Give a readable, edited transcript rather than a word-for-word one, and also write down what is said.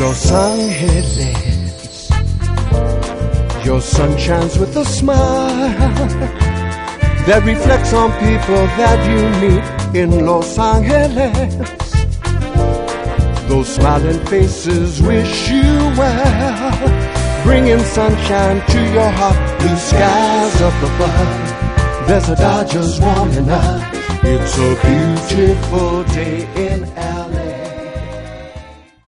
Los Angeles, your sun shines with a smile that reflects on people that you meet in Los Angeles. Those smiling faces wish you well, bringing sunshine to your heart. Blue skies up above, there's a Dodgers warming up. It's a beautiful day in LA.